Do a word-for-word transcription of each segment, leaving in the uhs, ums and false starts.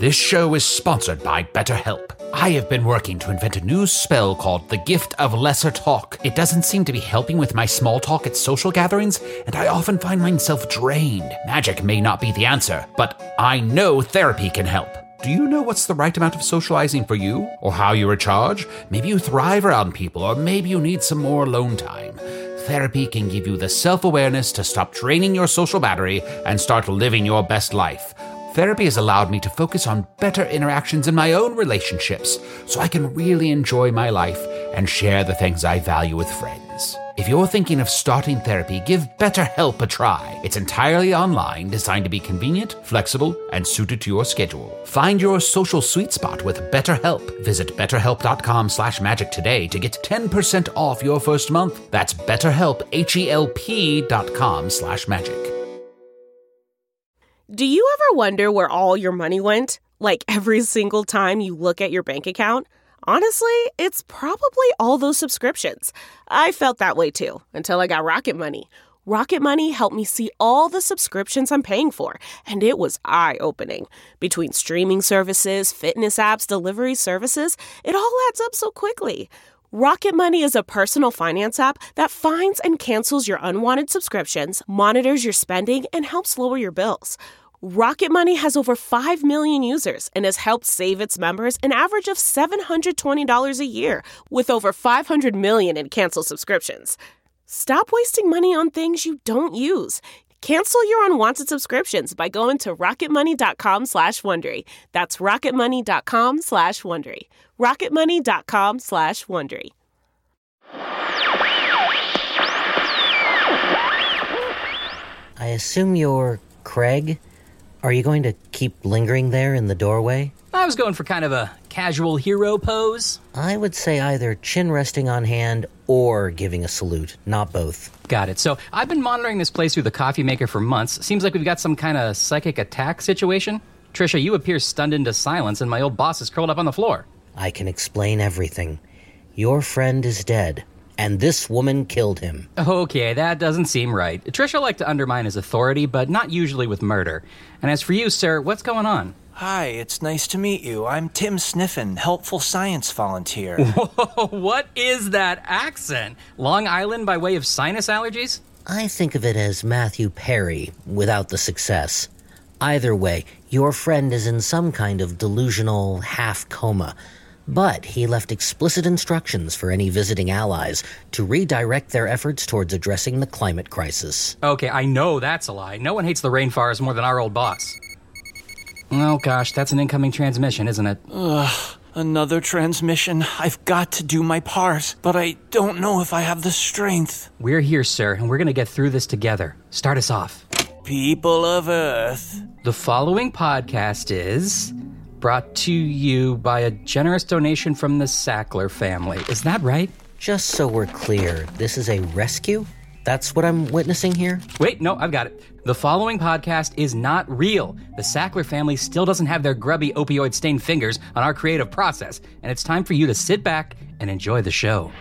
This show is sponsored by BetterHelp. I have been working to invent a new spell called the Gift of Lesser Talk. It doesn't seem to be helping with my small talk at social gatherings, and I often find myself drained. Magic may not be the answer, but I know therapy can help. Do you know what's the right amount of socializing for you? Or how you recharge? Maybe you thrive around people, or maybe you need some more alone time. Therapy can give you the self-awareness to stop draining your social battery and start living your best life. Therapy has allowed me to focus on better interactions in my own relationships, so I can really enjoy my life and share the things I value with friends. If you're thinking of starting therapy, give BetterHelp a try. It's entirely online, designed to be convenient, flexible, and suited to your schedule. Find your social sweet spot with BetterHelp. Visit betterhelp.com slash magic today to get ten percent off your first month. That's BetterHelp, H-E-L-P dot com slash magic. Do you ever wonder where all your money went? Like every single time you look at your bank account? Honestly, it's probably all those subscriptions. I felt that way too, until I got Rocket Money. Rocket Money helped me see all the subscriptions I'm paying for, and it was eye-opening. Between streaming services, fitness apps, delivery services, it all adds up so quickly. Rocket Money is a personal finance app that finds and cancels your unwanted subscriptions, monitors your spending, and helps lower your bills. Rocket Money has over five million users and has helped save its members an average of seven hundred twenty dollars a year, with over five hundred million in canceled subscriptions. Stop wasting money on things you don't use. Cancel your unwanted subscriptions by going to rocketmoney.com slash Wondery. That's rocketmoney.com slash Wondery. rocketmoney.com slash Wondery. I assume you're Craig? Are you going to keep lingering there in the doorway? I was going for kind of a casual hero pose. I would say either chin resting on hand or giving a salute, not both. Got it. So I've been monitoring this place through the coffee maker for months. Seems like we've got some kind of psychic attack situation. Trisha, you appear stunned into silence, and my old boss is curled up on the floor. I can explain everything. Your friend is dead, and this woman killed him. Okay, that doesn't seem right. Trisha liked to undermine his authority, but not usually with murder. And as for you, sir, what's going on? Hi, it's nice to meet you. I'm Tim Sniffen, helpful science volunteer. Whoa, what is that accent? Long Island by way of sinus allergies? I think of it as Matthew Perry, without the success. Either way, your friend is in some kind of delusional half-coma. But he left explicit instructions for any visiting allies to redirect their efforts towards addressing the climate crisis. Okay, I know that's a lie. No one hates the rainforest more than our old boss. Oh gosh, that's an incoming transmission, isn't it? Ugh, another transmission. I've got to do my part, but I don't know if I have the strength. We're here, sir, and we're gonna get through this together. Start us off. People of Earth. The following podcast is brought to you by a generous donation from the Sackler family. Is that right? Just so we're clear, this is a rescue? That's what I'm witnessing here? Wait, no, I've got it. The following podcast is not real. The Sackler family still doesn't have their grubby opioid-stained fingers on our creative process, and it's time for you to sit back and enjoy the show.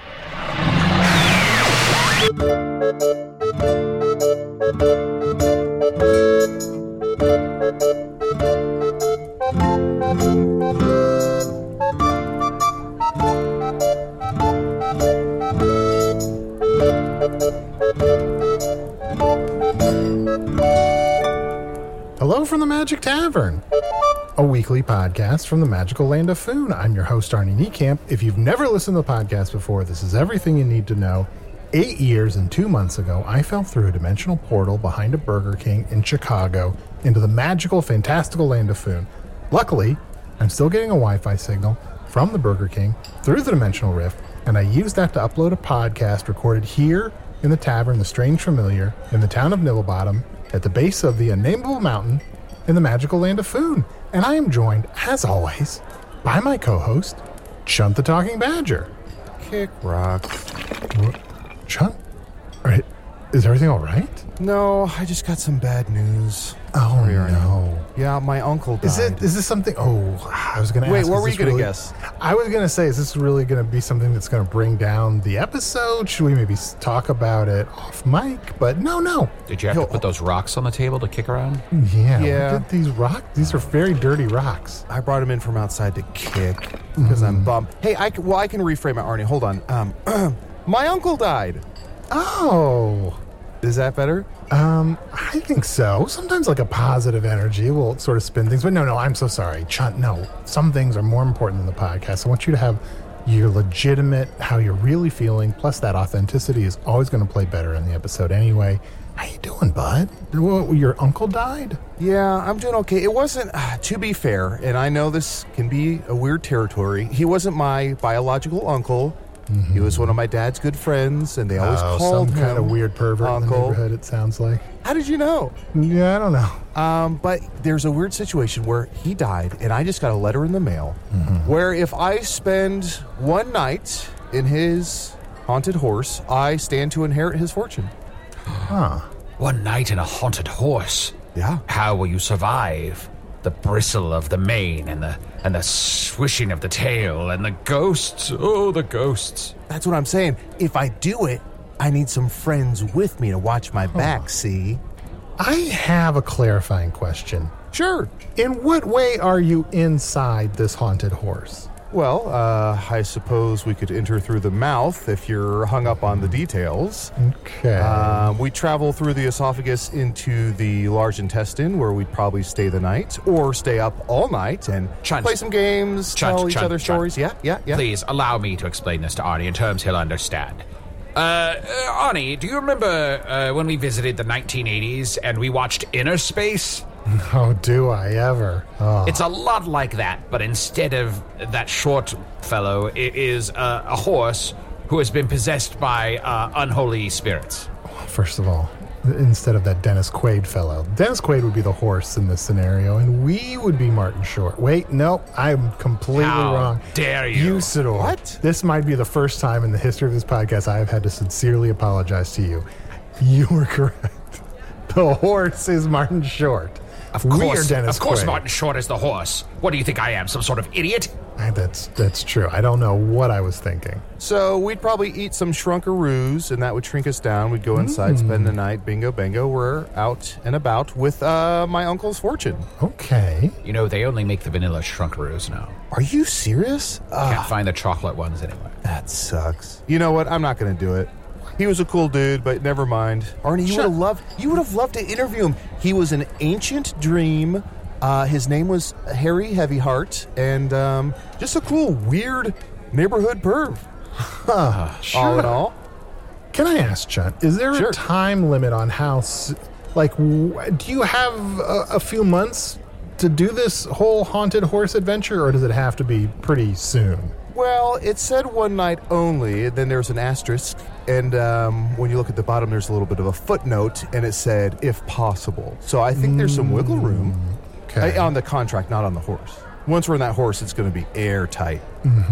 Hello from the Magic Tavern, a weekly podcast from the magical land of Foon. I'm your host, Arnie Niekamp. If you've never listened to the podcast before, this is everything you need to know. Eight years and two months ago, I fell through a dimensional portal behind a Burger King in Chicago into the magical, fantastical land of Foon. Luckily, I'm still getting a Wi-Fi signal from the Burger King through the dimensional rift, and I used that to upload a podcast recorded here in the tavern, The Strange Familiar, in the town of Nibblebottom, at the base of the unnameable mountain in the magical land of Foon. And I am joined, as always, by my co-host, Chunt the Talking Badger. Kick rock. Chunt? Are, Is everything all right? No, I just got some bad news. Oh, Sorry, Arnie. no. Yeah, my uncle died. Is it? Is this something? Oh, I was going to ask. Wait, what is were you this going to really- guess? I was going to say, is this really going to be something that's going to bring down the episode? Should we maybe s- talk about it off mic? But no, no. Did you have He'll- to put those rocks on the table to kick around? Yeah. Yeah. Look at these rocks. These are very dirty rocks. I brought him in from outside to kick because I'm bummed. Hey, I c- well, I can reframe it, Arnie. Hold on. Um, my uncle died. Oh. Is that better? Um, I think so. Sometimes like a positive energy will sort of spin things. But no, no, I'm so sorry. Chunt, no. Some things are more important than the podcast. I want you to have your legitimate, how you're really feeling, plus that authenticity is always going to play better in the episode anyway. How you doing, bud? What, your uncle died? Yeah, I'm doing okay. It wasn't, uh, to be fair, and I know this can be a weird territory, he wasn't my biological uncle. Mm-hmm. He was one of my dad's good friends, and they always Oh, called some him kind of weird pervert in the uncle. neighborhood, it sounds like. How did you know? Yeah, I don't know. Um, but there's a weird situation where he died, and I just got a letter in the mail where if I spend one night in his haunted horse, I stand to inherit his fortune. Huh. One night in a haunted horse. Yeah. How will you survive? The bristle of the mane and the and the swishing of the tail and the ghosts. Oh, the ghosts. That's what I'm saying. If I do it, I need some friends with me to watch my back, see? I have a clarifying question. Sure. In what way are you inside this haunted horse? Well, uh, I suppose we could enter through the mouth if you're hung up on the details. Okay. Um, we travel through the esophagus into the large intestine, where we'd probably stay the night, or stay up all night and Chunt. play some games, Chunt, tell each Chunt, other Chunt. stories. Yeah, yeah, yeah. Please allow me to explain this to Arnie in terms he'll understand. Uh, uh Arnie, do you remember uh, when we visited the nineteen eighties and we watched Inner Space? Oh, do I ever? Oh. It's a lot like that, but instead of that short fellow, it is uh, a horse who has been possessed by uh, unholy spirits. First of all, instead of that Dennis Quaid fellow, Dennis Quaid would be the horse in this scenario, and we would be Martin Short. Wait, no, I'm completely How wrong. dare you? Usador. What? This might be the first time in the history of this podcast I have had to sincerely apologize to you. You were correct. The horse is Martin Short. Of We course, are Dennis of course Quaid. Martin Short is the horse. What do you think I am, some sort of idiot? Ah, That's that's true. I don't know what I was thinking. So we'd probably eat some shrunkaroos, and that would shrink us down. We'd go inside, spend the night, bingo, bango. We're out and about with uh, my uncle's fortune. Okay. You know, they only make the vanilla shrunkaroos now. Are you serious? Uh, Can't find the chocolate ones anyway. that sucks. You know what? I'm not going to do it. He was a cool dude, but never mind. Arnie, you would have loved. You would have loved to interview him. He was an ancient dream. Uh, his name was Harry Heavyheart, and um, just a cool, weird neighborhood perv. Huh. All in all, Can I ask, Chunt, is there Sure. a time limit on how, s- like, w- do you have a, a few months to do this whole haunted horse adventure, or does it have to be pretty soon? well, it said one night only. And then there's an asterisk, and um, when you look at the bottom, there's a little bit of a footnote, and it said "if possible." So I think there's some wiggle room Okay. uh, on the contract, not on the horse. Once we're in that horse, it's going to be airtight.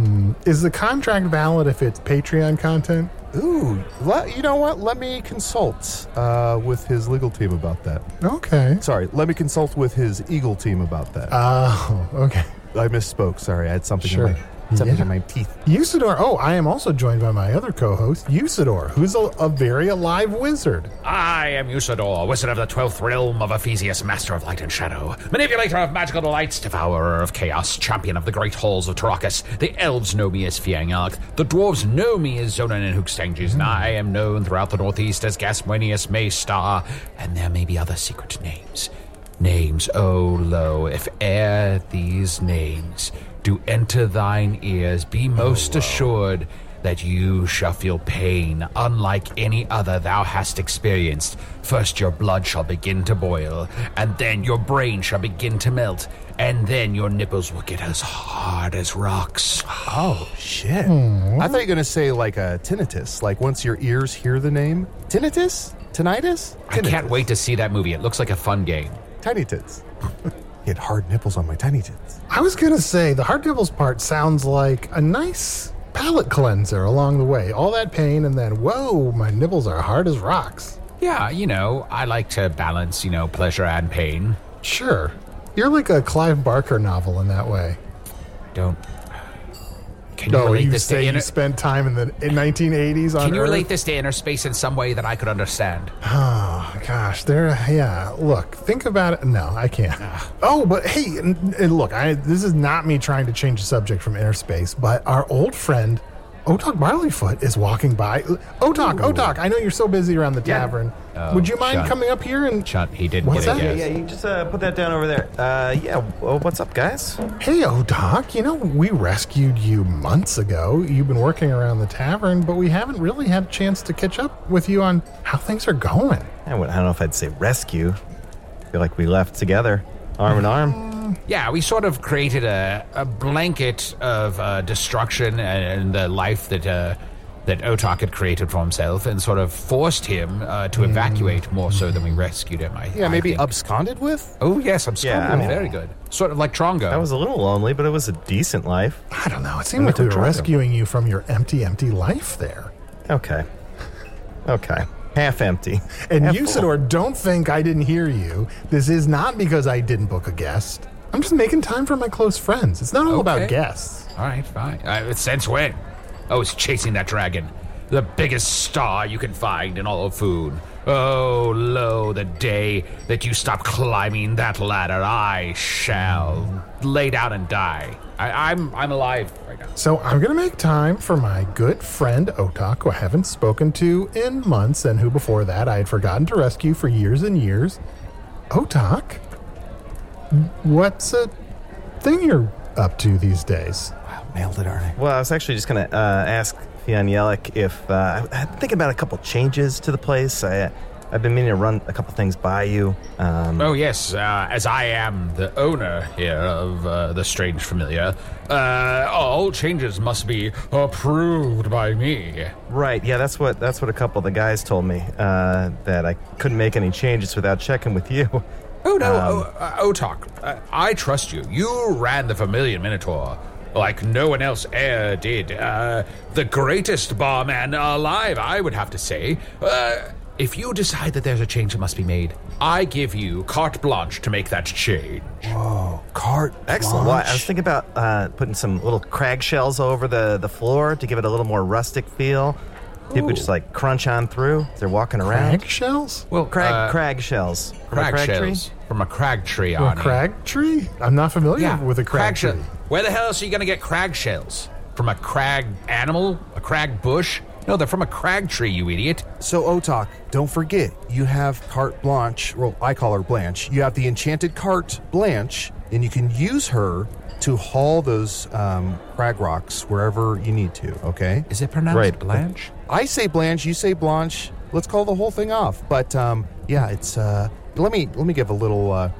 Is the contract valid if it's Patreon content? Ooh, let, you know what? Let me consult uh, with his legal team about that. Okay. Sorry, let me consult with his Eagle team about that. Oh, okay. I misspoke. Sorry, I had something Sure. in my something Yeah. in my teeth. Usador. Oh, I am also joined by my other co-host, Usador, who's a, a very alive wizard. I am Usador, wizard of the twelfth realm of Ephesius, master of light and shadow, manipulator of magical delights, devourer of chaos, champion of the great halls of Tarakas. The elves know me as Fiangalk, the dwarves know me as Zonan and Hookstanges, and I am known throughout the northeast as Gaswanius Maystar, and there may be other secret names. Names, oh lo, if ere these names do enter thine ears, be most assured that you shall feel pain unlike any other thou hast experienced. First your blood shall begin to boil, and then your brain shall begin to melt, and then your nipples will get as hard as rocks. Oh, shit. I thought you were going to say like a tinnitus, like once your ears hear the name. Tinnitus? Tinnitus? I can't Tinnitus. wait to see that movie. It looks like a fun game. Tiny tits. Get hard nipples on my tiny tits. I was going to say, the hard nipples part sounds like a nice palate cleanser along the way. All that pain, and then, whoa, my nipples are hard as rocks. Yeah, you know, I like to balance, you know, pleasure and pain. Sure. You're like a Clive Barker novel in that way. Don't... Can you No, relate you this to say inner... you spent time in the in nineteen eighties on Can you Earth? relate this to inner space in some way that I could understand? Oh, gosh. There, yeah. Look, think about it. No, I can't. Oh, but hey, and, and look, I, this is not me trying to change the subject from inner space, but our old friend, Otok Barleyfoot, is walking by. Otok, Otok, I know you're so busy around the Yeah. tavern. Oh, Would you mind Chunt. coming up here and... Chunt, he didn't What's get that? it Yeah, yet. yeah, you just uh, put that down over there. Uh, yeah, well, what's up, guys? Hey, Otok, you know, we rescued you months ago. You've been working around the tavern, but we haven't really had a chance to catch up with you on how things are going. I would- I don't know if I'd say rescue. I feel like we left together, arm in arm. Yeah, we sort of created a, a blanket of uh, destruction and, and the life that uh, that Otok had created for himself, and sort of forced him uh, to evacuate more so than we rescued him. I, Yeah, I maybe think. absconded with? Oh yes, I'm Yeah, yeah, I mean- very good. Sort of like Trongo. I was a little lonely, but it was a decent life. I don't know. It seemed me like we to were try them. rescuing you from your empty, empty life there. Okay. Okay. Half empty. And Half Usador, don't think I didn't hear you. This is not because I didn't book a guest. I'm just making time for my close friends. It's not all about Okay. guests. All right, fine. Uh, since when? I was chasing that dragon. The biggest star you can find in all of Foon. Oh, lo, the day that you stop climbing that ladder, I shall lay down and die. I, I'm I'm alive right now. So I'm going to make time for my good friend Otok, who I haven't spoken to in months, and who before that I had forgotten to rescue for years and years. Otok, what's a thing you're up to these days? Nailed it, Arnie. Well, I was actually just going to uh, ask Fionn Yelik if uh, I- I'm thinking about a couple changes to the place. I, I've been meaning to run a couple things by you. Um, Oh, yes, uh, as I am the owner here of uh, the Strange Familiar, uh, all changes must be approved by me. Right, yeah, that's what that's what a couple of the guys told me, uh, that I couldn't make any changes without checking with you. Oh, no, Um, oh, uh, Otok, uh, I trust you. You ran the Vermilion Minotaur like no one else ever did. Uh, the greatest barman alive, I would have to say. Uh, if you decide that there's a change that must be made, I give you carte blanche to make that change. Whoa, carte Excellent. Well, I was blanche. thinking about uh, putting some little crag shells over the, the floor to give it a little more rustic feel. People could just like crunch on through as they're walking around. Crag shells? Well, Crag, uh, crag shells. From a crag, crag tree? shells from a crag tree, A Arnie. crag tree? I'm not familiar Yeah, with a crag, tree. shell. Where the hell else are you going to get crag shells? From a crag animal? A crag bush? No, they're from a crag tree, you idiot. So, Otok, don't forget, you have carte blanche. Well, I call her Blanche. You have the enchanted carte Blanche, and you can use her to haul those um, crag rocks wherever you need to, okay? Is it pronounced Right. Blanche? I say Blanche, you say Blanche. Let's call the whole thing off. But, um, yeah, it's, uh, let me, let me give a little, uh,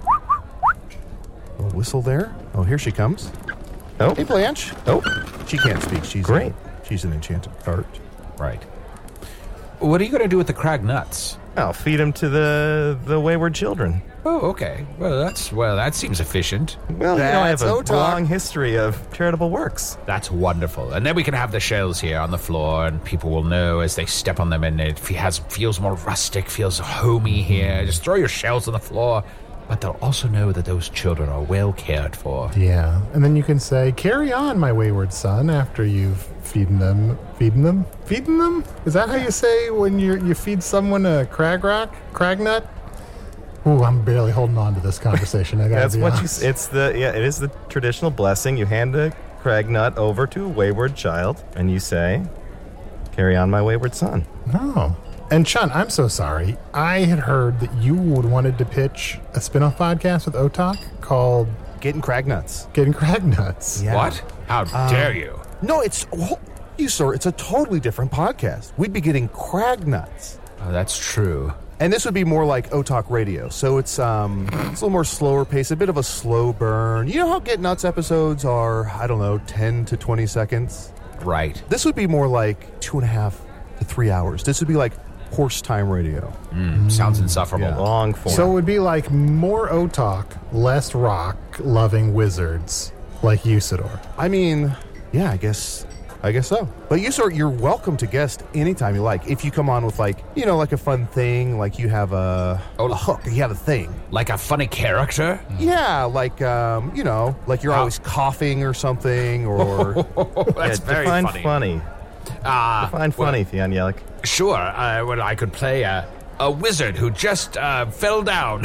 little whistle there. Oh, here she comes. Oh, Hey, Blanche. oh, She can't speak. She's Great. A, she's an enchanted cart. Right. What are you going to do with the crag nuts? I'll feed them to the the wayward children. Oh, okay. Well, that's well, that seems efficient. Well, you know, I have That's a Otok. long history of charitable works. That's wonderful. And then we can have the shells here on the floor, and people will know as they step on them, and it fe- has feels more rustic, feels homey here. Just throw your shells on the floor, but they'll also know that those children are well cared for. Yeah, and then you can say, "Carry on, my wayward son." After you've feeding them, feeding them, feeding them. Is that how you say when you you feed someone a crag rock, crag nut? Ooh, I'm barely holding on to this conversation. I gotta That's be what you. honest. s- It's the yeah. It is the traditional blessing. You hand a crag nut over to a wayward child, and you say, "Carry on, my wayward son." No. And Chun, I'm so sorry. I had heard that you would wanted to pitch a spin-off podcast with Otok called Getting crag nuts. Getting Crag Nuts. Yeah. What? How dare you? No, it's, oh, you, sir, it's a totally different podcast. We'd be getting crag nuts. Oh, that's true. And this would be more like Otok Radio. So it's um it's a little more slower pace, a bit of a slow burn. You know how Get Nuts episodes are, I don't know, ten to twenty seconds? Right. This would be more like two and a half to three hours. This would be like horse time radio. Mm, sounds insufferable. Yeah. Long form. So it would be like more Otok, less rock, loving wizards like Usador. I mean, yeah, I guess I guess so. But you sort you're welcome to guest anytime you like. If you come on with like, you know, like a fun thing, like you have a, Oh. a hook, you have a thing. Like a funny character? Yeah, like um, you know, like you're Oh. always coughing or something, or That's yeah, very define funny. funny. Uh, Define funny, Theon Yellick. Sure, uh, well, I could play a, a wizard who just uh, fell down.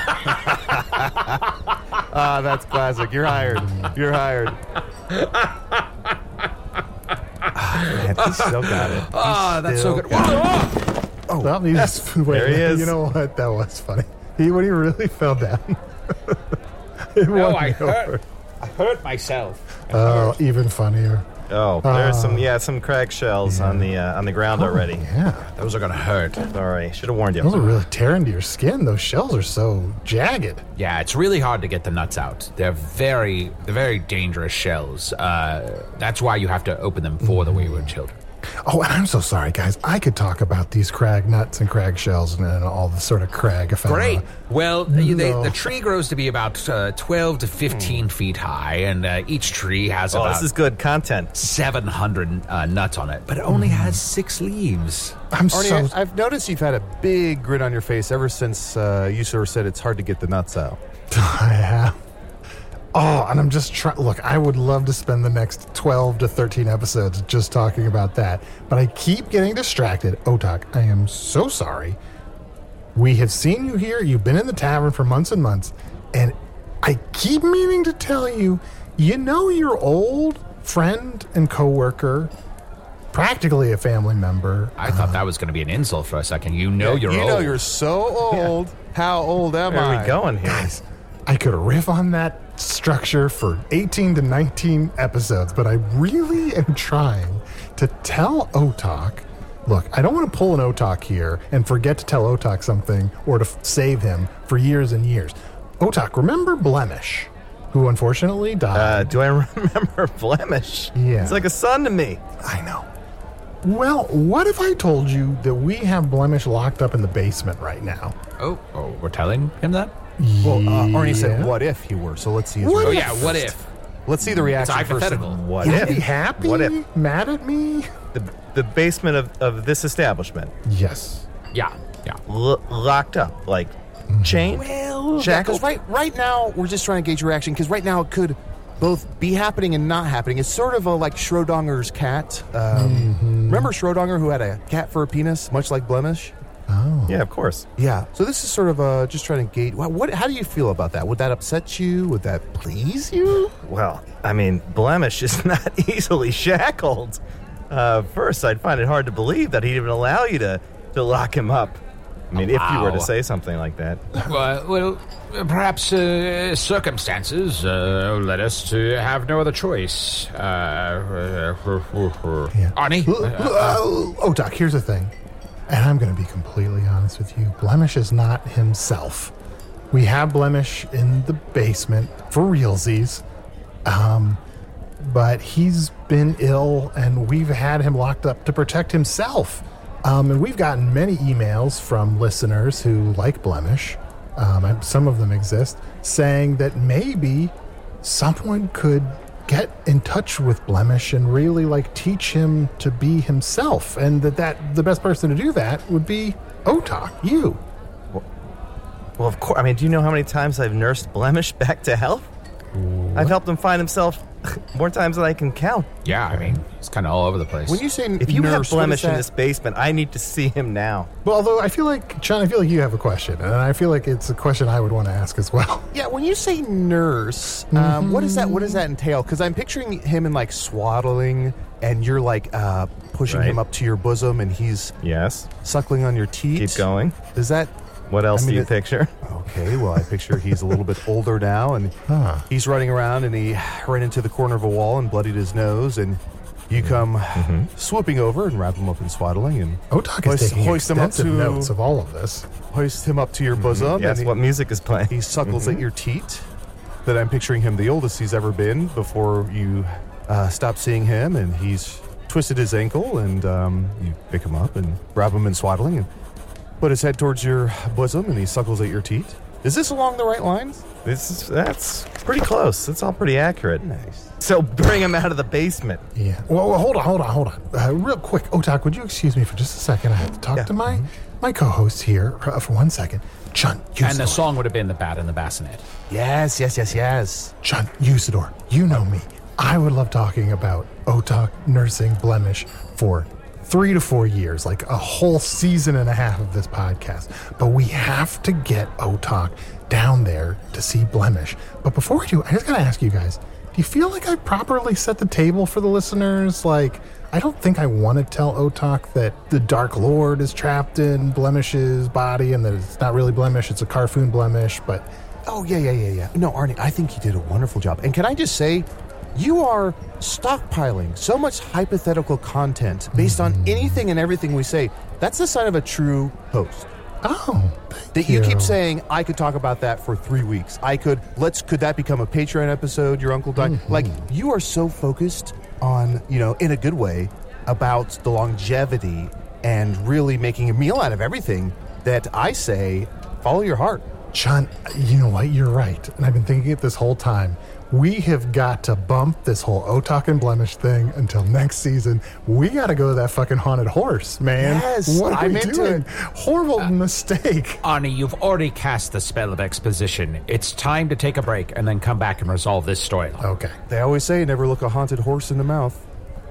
ah, that's classic. You're hired. You're hired. Man, he still got it. Ah, that's so still good. got Whoa! Oh, well, he just, wait, There he is. You know what? That was funny. He when he really fell down. it No, won I me hurt. over. I hurt myself. Oh, even funnier. Oh, there's Uh, some yeah some crag shells on the uh, on the ground already. Yeah, Those are gonna hurt. Sorry, should have warned you. those are really tear into your skin. Those shells are so jagged. Yeah, it's really hard to get the nuts out. They're very, they're very dangerous shells. Uh, that's why you have to open them for the wayward children. Oh, and I'm so sorry, guys. I could talk about these crag nuts and crag shells and, and all the sort of crag ephemera. Great. Well, they, No. the tree grows to be about uh, twelve to fifteen feet high, and uh, each tree has Oh, about this is good content. seven hundred uh, nuts on it, but it only has six leaves. I'm Arnie, so. I, I've noticed you've had a big grin on your face ever since uh, you sort of said it's hard to get the nuts out. I have. Oh, and I'm just trying. Look, I would love to spend the next twelve to thirteen episodes just talking about that, but I keep getting distracted. Otak, I am so sorry. We have seen you here. You've been in the tavern for months and months, and I keep meaning to tell you, you know your old friend and coworker, practically a family member. I thought that was going to be an insult for a second. You know you're you old. know you're so old. How old am Where I? are we going here? Guys, I could riff on that structure for eighteen to nineteen episodes, but I really am trying to tell Otak, look, I don't want to pull an Otak here and forget to tell Otak something or to f- save him for years and years. Otak, remember Blemish, who unfortunately Uh, died? do I remember Blemish? Yeah. It's like a son to me. I know. Well, what if I told you that we have Blemish locked up in the basement right now? Oh, oh, we're telling him that? Well, uh, Arnie said, Yeah. "What if he were?" So let's see his What Oh reaction. yeah, what if? Let's see the reaction It's first. hypothetical. What Is if? he happy? What if? Mad at me? The, the basement of, of this establishment, Yes. Yeah, yeah. L- locked up, like chained, Well, shackled. because right, right now we're just trying to gauge your reaction because right now it could both be happening and not happening. It's sort of a, like Schrodinger's cat. Um, Remember Schrodinger who had a cat for a penis, much like Blemish? Oh. Yeah, of course. Yeah. So this is sort of uh, just trying to gauge. What, what? How do you feel about that? Would that upset you? Would that please you? Well, I mean, Blemish is not easily shackled. Uh, first, I'd find it hard to believe that he'd even allow you to, to lock him up. I mean, if you were to Wow. say something like that. Well, well perhaps uh, circumstances uh, led us to have no other choice. Uh, Yeah. Arnie? L- l- uh, Otak, here's the thing. And I'm going to be completely honest with you. Blemish is not himself. We have Blemish in the basement for realsies. Um, but he's been ill and we've had him locked up to protect himself. Um, and we've gotten many emails from listeners who like Blemish. Um, and some of them exist, saying that maybe someone could get in touch with Blemish and really like teach him to be himself, and that, that the best person to do that would be Otak, you. Well, of course. I mean, do you know how many times I've nursed Blemish back to health? I've helped him find himself more times than I can count. Yeah, I mean, it's kind of all over the place. When you say If you have nurse, what Blemish is in that? this basement, I need to see him now. Well, although I feel like, John, I feel like you have a question, and I feel like it's a question I would want to ask as well. Yeah, when you say nurse, um, what does that what does that entail? Because I'm picturing him in like swaddling, and you're like uh, pushing Right. him up to your bosom, and he's Yes. suckling on your teat. Keep going. Is that What else I mean, do you it- picture? okay? Well, I picture he's a little bit older now, and Huh. he's running around, and he ran into the corner of a wall and bloodied his nose, and you come swooping over and wrap him up in swaddling, and Otak is hoist, taking hoist him up extensive to notes of all of this. hoist him up to your bosom. Yes, and he, what music is playing? he suckles at your teat. That I'm picturing him the oldest he's ever been before you uh, stop seeing him, and he's twisted his ankle, and um, you pick him up and wrap him in swaddling and put his head towards your bosom, and he suckles at your teat. Is this along the right lines? This is that's pretty close. That's all pretty accurate. Nice. So bring him out of the basement. Yeah. Well, well hold on, hold on, hold on. Uh, real quick, Otak, would you excuse me for just a second? I have to talk Yeah. to my my co-host here uh, for one second. Chun, Usador. And the song would have been The Bat and the Bassinet. Yes, yes, yes, yes. Chun, Usador, you know me. I would love talking about Otak nursing blemish for three to four years, like a whole season and a half of this podcast. But we have to get Otak down there to see blemish. But before we do, I just gotta ask you guys, do you feel like I properly set the table for the listeners? Like, I don't think I want to tell Otak that the Dark Lord is trapped in Blemish's body and that it's not really Blemish, it's a Carfoon blemish, but... Oh, yeah, yeah, yeah, yeah. No, Arnie, I think you did a wonderful job. And can I just say, you are stockpiling so much hypothetical content based on anything and everything we say. That's the sign of a true host. Oh, thank That you you. keep saying, I could talk about that for three weeks. I could, let's, could that become a Patreon episode, your uncle died? Mm-hmm. Like, you are so focused on, you know, in a good way, about the longevity and really making a meal out of everything that I say, follow your heart. Chun, you know what? You're right. And I've been thinking it this whole time. We have got to bump this whole Otak and Blemish thing until next season. We got to go to that fucking haunted horse, man. Yes, what are I'm we into doing? it. Horrible mistake. Arnie, you've already cast the spell of exposition. It's time to take a break and then come back and resolve this storyline. Okay. They always say, never look a haunted horse in the mouth.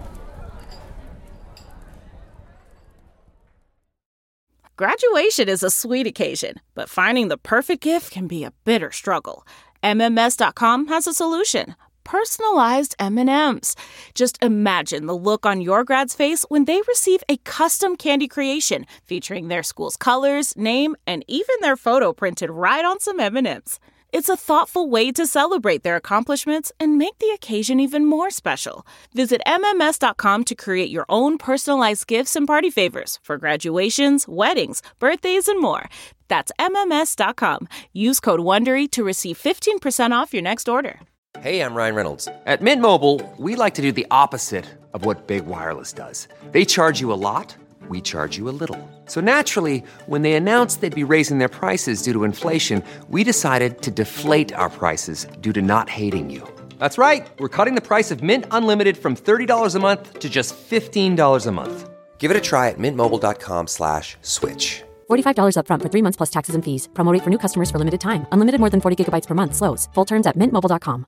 Graduation is a sweet occasion, but finding the perfect gift can be a bitter struggle. M M S dot com has a solution. Personalized M and M's. Just imagine the look on your grad's face when they receive a custom candy creation featuring their school's colors, name, and even their photo printed right on some M and M's. It's a thoughtful way to celebrate their accomplishments and make the occasion even more special. Visit M M S dot com to create your own personalized gifts and party favors for graduations, weddings, birthdays, and more. That's M M S dot com. Use code WONDERY to receive fifteen percent off your next order. Hey, I'm Ryan Reynolds. At Mint Mobile, we like to do the opposite of what Big Wireless does. They charge you a lot, we charge you a little. So naturally, when they announced they'd be raising their prices due to inflation, we decided to deflate our prices due to not hating you. That's right. We're cutting the price of Mint Unlimited from thirty dollars a month to just fifteen dollars a month. Give it a try at mintmobile.com slash switch. forty-five dollars up front for three months plus taxes and fees. Promo rate for new customers for limited time. Unlimited more than forty gigabytes per month. Slows full terms at mint mobile dot com.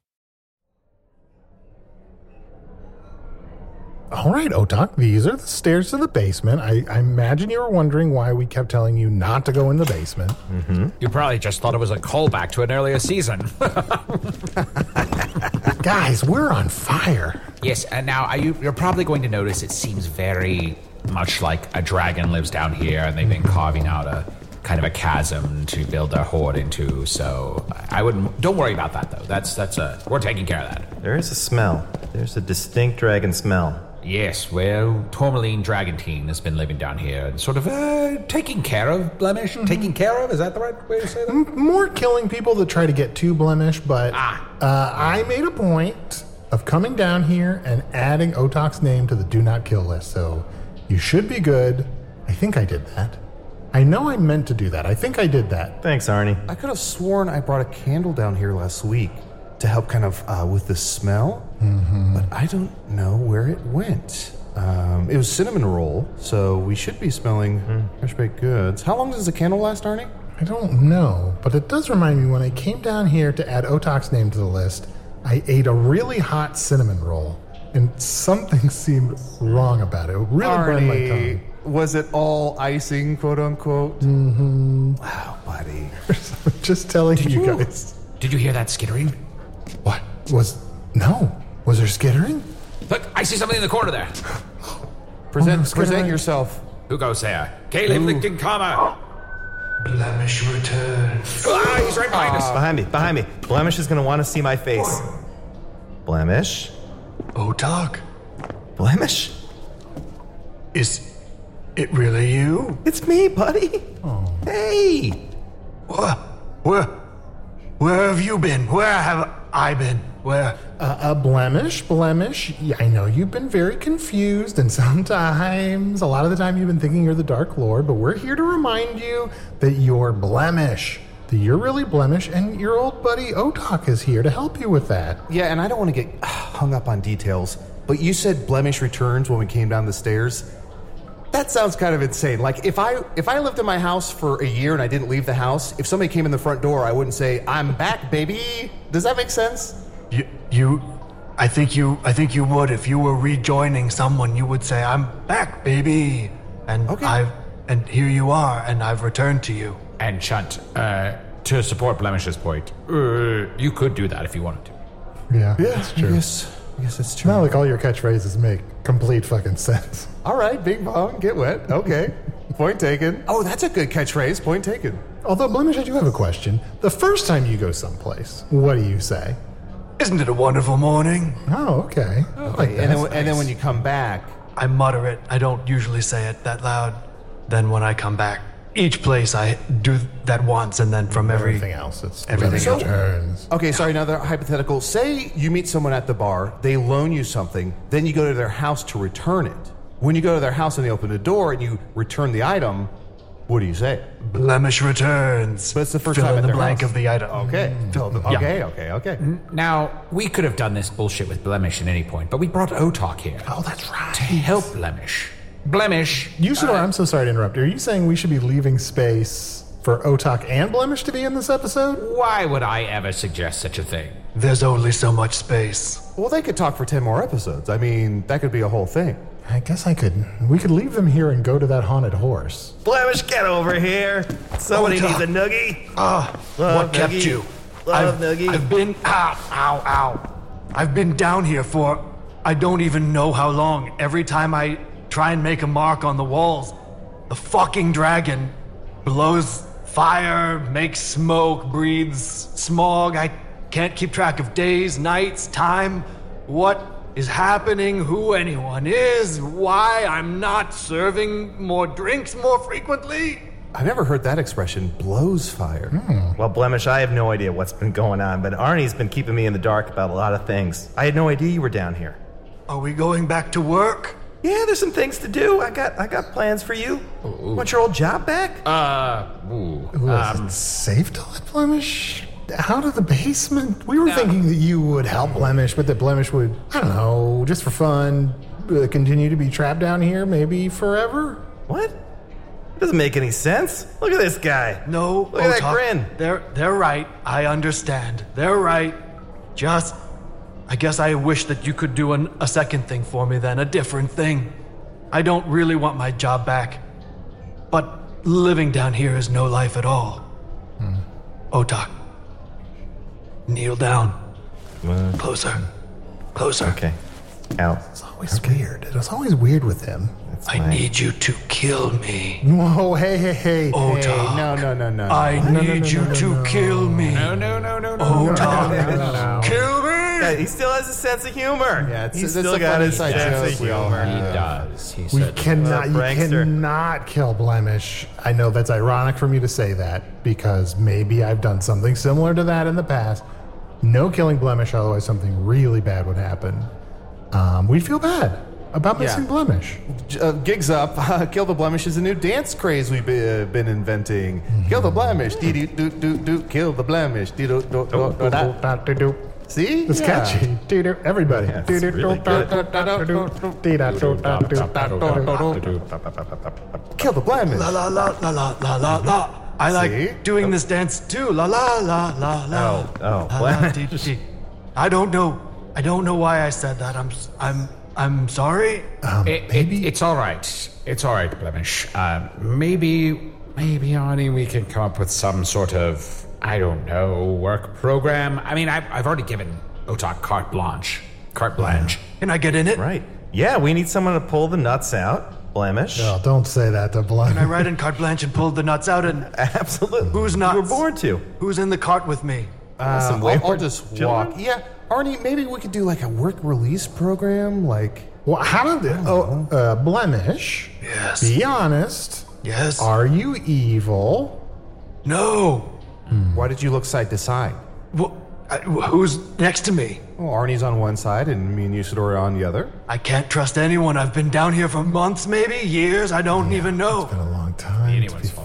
All right, Otak, these are the stairs to the basement. I, I imagine you were wondering why we kept telling you not to go in the basement. Mm-hmm. You probably just thought it was a callback to an earlier season. Guys, we're on fire. Yes, and now are you, you're probably going to notice it seems very much like a dragon lives down here, and they've been carving out a kind of a chasm to build their hoard into. So I wouldn't. Don't worry about that, though. That's that's a we're taking care of that. There is a smell. There's a distinct dragon smell. Yes, well, Tourmaline Dragantine has been living down here and sort of uh, taking care of Blemish. Mm-hmm. Taking care of? Is that the right way to say that? M- more killing people that try to get to Blemish, but ah. uh, I made a point of coming down here and adding Otak's name to the do not kill list, so you should be good. I think I did that. I know I meant to do that. I think I did that. Thanks, Arnie. I could have sworn I brought a candle down here last week to help kind of uh, with the smell, mm-hmm. but I don't know where it went. Um, it was cinnamon roll, so we should be smelling mm. fresh baked goods. How long does the candle last, Arnie? I don't know, but it does remind me when I came down here to add Otak's name to the list, I ate a really hot cinnamon roll, and something seemed wrong about it. It really Arnie, burned my tongue. Was it all icing, quote unquote? Mm-hmm. Wow, buddy. Just telling did you you guys. Did you hear that skittering? What? Was... No. Was there skittering? Look, I see something in the corner there. Present, Oh, no, present yourself. Who goes there? Caleb Licton Karma. Blemish returns. Ah, he's right behind us. Behind me, behind me. Blemish is going to want to see my face. Blemish? Otak? Blemish? Is it really you? It's me, buddy. Oh. Hey. Where, where, where have you been? Where have I been? Where? Uh, a blemish, blemish. Yeah, I know you've been very confused, and sometimes, a lot of the time, you've been thinking you're the Dark Lord, but we're here to remind you that you're blemish. that you're really Blemish, and your old buddy Otak is here to help you with that. Yeah, and I don't want to get hung up on details, but you said Blemish returns when we came down the stairs. That sounds kind of insane. Like, if I if I lived in my house for a year and I didn't leave the house, if somebody came in the front door, I wouldn't say, I'm back, baby. Does that make sense? You, you, I think you, I think you would. If you were rejoining someone, you would say, I'm back, baby. And Okay. I've, and here you are, and I've returned to you. And Chunt, uh, to support Blemish's point, uh, you could do that if you wanted to. Yeah, that's true. I guess, I guess that's true. Not like all your catchphrases make complete fucking sense. All right, bing bong, get wet. Okay. Point taken. Oh, that's a good catchphrase. Point taken. Although, Blemish, I do have a question. The first time you go someplace, what do you say? Isn't it a wonderful morning? Oh, okay. I like and, that. then, and then when you come back, I mutter it. I don't usually say it that loud. Then when I come back, each place I do that once, and then from every everything else, it's everything Blemish else. returns. okay, sorry, another hypothetical. Say you meet someone at the bar, they loan you something, then you go to their house to return it. When you go to their house and they open the door and you return the item, what do you say? Blemish returns. But it's the first Fill time in at the their blank house. of the item. Okay. Fill the- okay, okay, okay. Now, we could have done this bullshit with Blemish at any point, but we brought Otak here. Oh, that's right. To help Blemish. Blemish. Usador, I'm so sorry to interrupt. Are you saying we should be leaving space for Otak and Blemish to be in this episode? Why would I ever suggest such a thing? There's only so much space. Well, they could talk for ten more episodes. I mean, that could be a whole thing. I guess I could. We could leave them here and go to that haunted horse. Blemish, get over here. Somebody Otak. needs a noogie. Ah, Love what kept Noogie. you? Love I've, Noogie. I've been ow, ow, ow. I've been down here for I don't even know how long. Every time I try and make a mark on the walls, the fucking dragon blows fire, makes smoke, breathes smog. I can't keep track of days, nights, time, what is happening, who anyone is, why I'm not serving more drinks more frequently. I never heard that expression, blows fire. Well, Blemish, I have no idea what's been going on, but Arnie's been keeping me in the dark about a lot of things. I had no idea you were down here. Are we going back to work? Yeah, there's some things to do. I got I got plans for you. Want your old job back? Uh, ooh. Ooh, is Um, it safe to let Blemish out of the basement? We were thinking that you would help Blemish, but that Blemish would, I don't know, just for fun, uh, continue to be trapped down here, maybe forever? What? Doesn't make any sense. Look at this guy. No, Look at that Otak, grin. They're they're right. I understand. They're right. Just, I guess I wish that you could do an, a second thing for me then, a different thing. I don't really want my job back, but living down here is no life at all. Hmm. Otak, kneel down. Closer, closer. Okay. Out. It's always weird. It was always weird with him. That's I fine. need you to kill me. Whoa, hey, hey, hey. Otak. Hey, no, no, no, no. I no, need no, you no, to no. kill me. no, no, no, no, no. Otak, kill me. Yeah, he still has a sense of humor. Yeah, it's- he's it's still a got funny his inside sense joke of we all humor. He does. He We said. cannot, you prankster. cannot kill Blemish. I know that's ironic for me to say that because maybe I've done something similar to that in the past. No killing Blemish, otherwise something really bad would happen. Um, we'd feel bad about missing Yeah. Blemish. Uh, gigs up. Uh, Kill the Blemish is a new dance craze we've be, uh, been inventing. Kill the Blemish. Dee doo doo doo doo. Kill the Blemish. Dee doo doo doo doo da. See? It's Yeah. catchy. Doo-doo. Everybody. Yeah, it's Doo-doo, really doo-doo, good. doo-doo, doo-doo, dee-da-doo, da-doo. Kill the Blemish. La la la la la la la la. I like See? doing this dance too. La la la la la. Oh, oh, La, la, Blemish. dee, dee. I don't know. I don't know why I said that. I'm I'm I'm sorry. Um, It, it, it's all right. It's all right, Blemish. Um, maybe, maybe, Arnie, we can come up with some sort of, I don't know, work program. I mean, I've, I've already given Otak carte blanche. Carte blanche. Can I get in it? Right. Yeah, we need someone to pull the nuts out. Blemish. No, don't say that to Can I Blemish. write in carte blanche and pull the nuts out? And Absolutely. who's nuts? You were born to. Who's in the cart with me? Uh, Some I'll, I'll wayward just children? walk. Yeah, Arnie, maybe we could do like a work release program. Like, Well, how did oh, uh, Blemish, Yes. be honest, Yes. are you evil? No. why did you look side to side? Wh- I- who's next to me? Well, Arnie's on one side and me and Usador are on the other. I can't trust anyone. I've been down here for months, maybe years. I don't even know. It's been a long time, to be Anyone's fault. fair.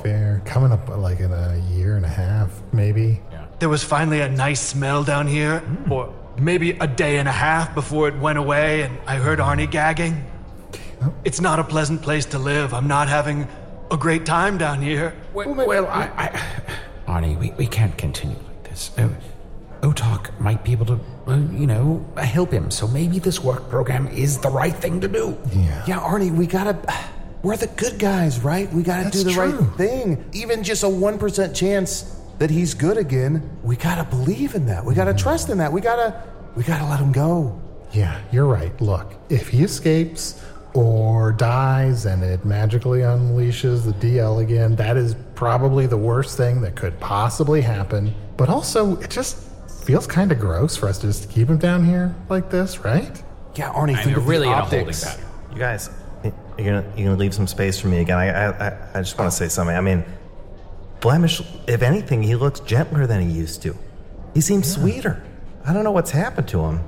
coming up like in a year and a half, maybe. Yeah. There was finally a nice smell down here, mm. or maybe a day and a half before it went away, and I heard Arnie gagging. Oh. It's not a pleasant place to live. I'm not having a great time down here. Well, well I, I, Arnie, we, we can't continue like this. Uh, Otok might be able to, uh, you know, help him, so maybe this work program is the right thing to do. Yeah, yeah, Arnie, we gotta... We're the good guys, right? We gotta That's do the true. right thing. Even just a one percent chance that he's good again, we gotta believe in that. We gotta mm. trust in that. We gotta, we gotta let him go. Yeah, you're right. Look, if he escapes or dies and it magically unleashes the D L again, that is probably the worst thing that could possibly happen. But also, it just feels kind of gross for us to just keep him down here like this, right? Yeah, Arnie, I think mean, of really the in a optics. holding pattern. You guys, you're gonna you're gonna leave some space for me again. I I I just want to say something. I mean, Blemish, if anything, he looks gentler than he used to. He seems yeah. sweeter. I don't know what's happened to him,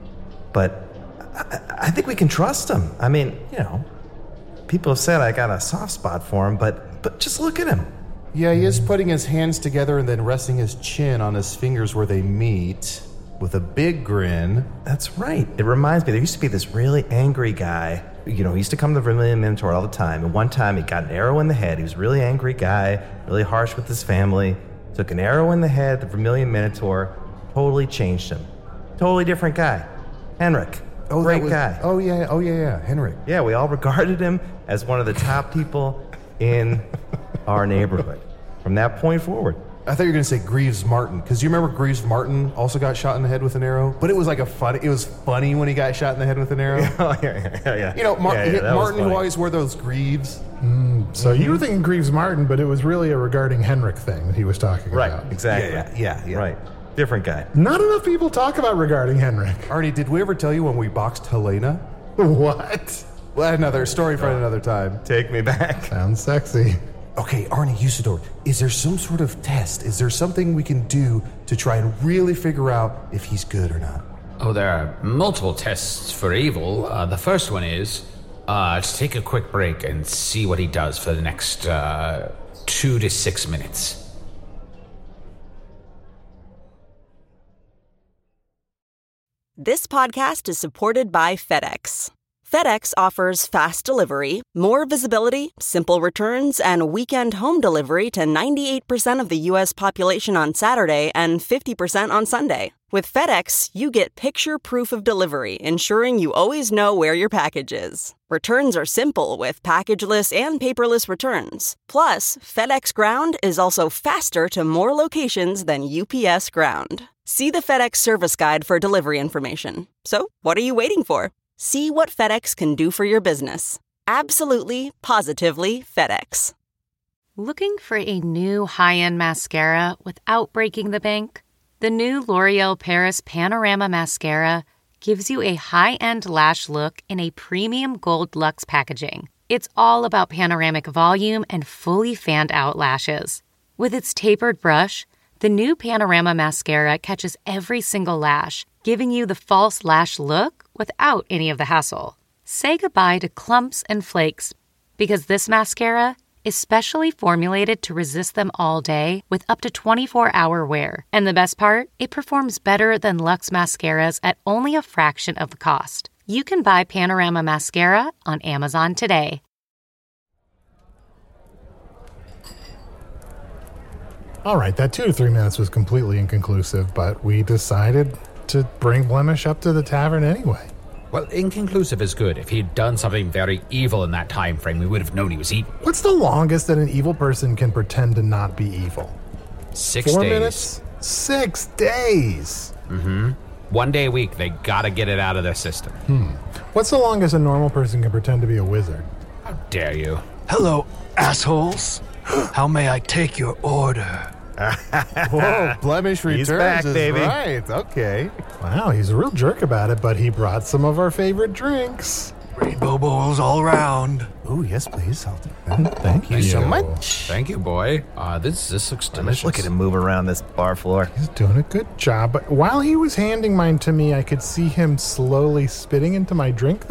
but I, I think we can trust him. I mean, you know, people have said I got a soft spot for him, but but just look at him. Yeah, he is putting his hands together and then resting his chin on his fingers where they meet with a big grin. That's right. It reminds me, there used to be this really angry guy. You know, he used to come to the Vermilion Minotaur all the time. And one time he got an arrow in the head. He was a really angry guy, really harsh with his family. Took an arrow in the head, the Vermilion Minotaur, totally changed him. Totally different guy. Henrik. Oh, Great was, guy. Oh, yeah, oh, yeah, yeah, Henrik. Yeah, we all regarded him as one of the top people in our neighborhood. From that point forward. I thought you were going to say Greaves Martin, because you remember Greaves Martin also got shot in the head with an arrow? But it was like a funny, it was funny when he got shot in the head with an arrow. oh, yeah, yeah, yeah. You know, Mar- yeah, yeah, Martin who always wore those greaves. Mm, so mm-hmm. you were thinking Greaves Martin, but it was really a regarding Henrik thing that he was talking right, about. Right, exactly. Yeah, yeah, yeah, yeah. Right. Different guy. Not enough people talk about regarding Henrik. Arnie, did we ever tell you when we boxed Helena? What? Well, another story for another time. Take me back. Sounds sexy. Okay, Arnie Usador, is there some sort of test? Is there something we can do to try and really figure out if he's good or not? Oh, there are multiple tests for evil. Uh, the first one is uh, to take a quick break and see what he does for the next uh, two to six minutes. This podcast is supported by FedEx. FedEx offers fast delivery, more visibility, simple returns, and weekend home delivery to ninety-eight percent of the U S population on Saturday and fifty percent on Sunday. With FedEx, you get picture proof of delivery, ensuring you always know where your package is. Returns are simple with packageless and paperless returns. Plus, FedEx Ground is also faster to more locations than U P S Ground. See the FedEx service guide for delivery information. So, what are you waiting for? See what FedEx can do for your business. Absolutely, positively FedEx. Looking for a new high-end mascara without breaking the bank? The new L'Oreal Paris Panorama Mascara gives you a high-end lash look in a premium gold luxe packaging. It's all about panoramic volume and fully fanned-out lashes. With its tapered brush, the new Panorama Mascara catches every single lash, giving you the false lash look without any of the hassle. Say goodbye to clumps and flakes, because this mascara is specially formulated to resist them all day with up to twenty-four hour wear. And the best part? It performs better than Luxe mascaras at only a fraction of the cost. You can buy Panorama Mascara on Amazon today. All right, that two to three minutes was completely inconclusive, but we decided to bring Blemish up to the tavern anyway. Well, inconclusive is good. If he'd done something very evil in that time frame, we would have known he was evil. What's the longest that an evil person can pretend to not be evil? Six Four days. minutes? Six days. Mm-hmm. One day a week, they gotta get it out of their system. Hmm. What's the longest a normal person can pretend to be a wizard? How dare you? Hello, assholes. How may I take your order? Whoa, Blemish returns. He's back, is baby. Right, okay. Wow, he's a real jerk about it, but he brought some of our favorite drinks. Rainbow bowls all around. Oh, yes, please. I'll take that. Thank you so much. Thank you, boy. Uh, this this looks delicious. Look at him move around this bar floor. He's doing a good job. But while he was handing mine to me, I could see him slowly spitting into my drink, though.